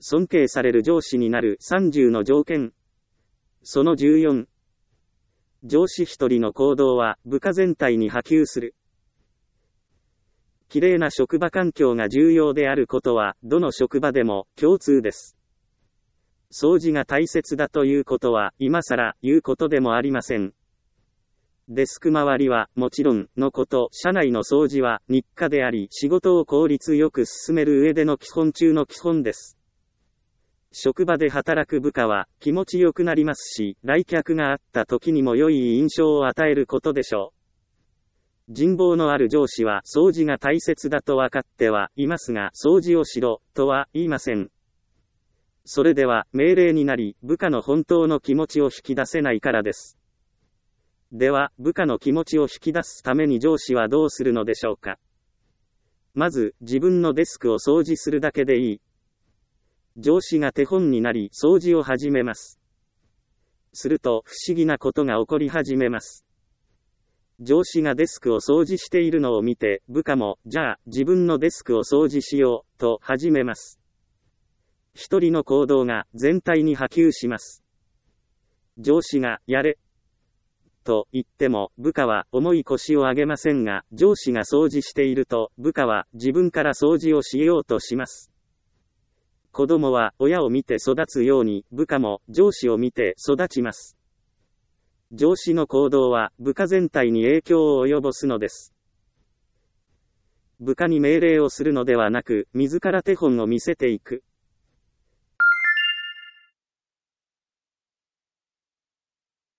尊敬される上司になる30の条件。その14。上司一人の行動は部下全体に波及する。きれいな職場環境が重要であることは、どの職場でも共通です。掃除が大切だということは、今更言うことでもありません。デスク周りはもちろんのこと、社内の掃除は日課であり、仕事を効率よく進める上での基本中の基本です。職場で働く部下は気持ちよくなりますし、来客があった時にも良い印象を与えることでしょう。人望のある上司は掃除が大切だと分かってはいますが、掃除をしろとは言いません。それでは命令になり、部下の本当の気持ちを引き出せないからです。では、部下の気持ちを引き出すために上司はどうするのでしょうか。まず、自分のデスクを掃除するだけでいい。上司が手本になり、掃除を始めます。すると、不思議なことが起こり始めます。上司がデスクを掃除しているのを見て、部下も、じゃあ、自分のデスクを掃除しよう、と始めます。一人の行動が全体に波及します。上司が、やれ、と言っても、部下は重い腰を上げませんが、上司が掃除していると、部下は自分から掃除をしようとします。子供は親を見て育つように、部下も上司を見て育ちます。上司の行動は部下全体に影響を及ぼすのです。部下に命令をするのではなく、自ら手本を見せていく。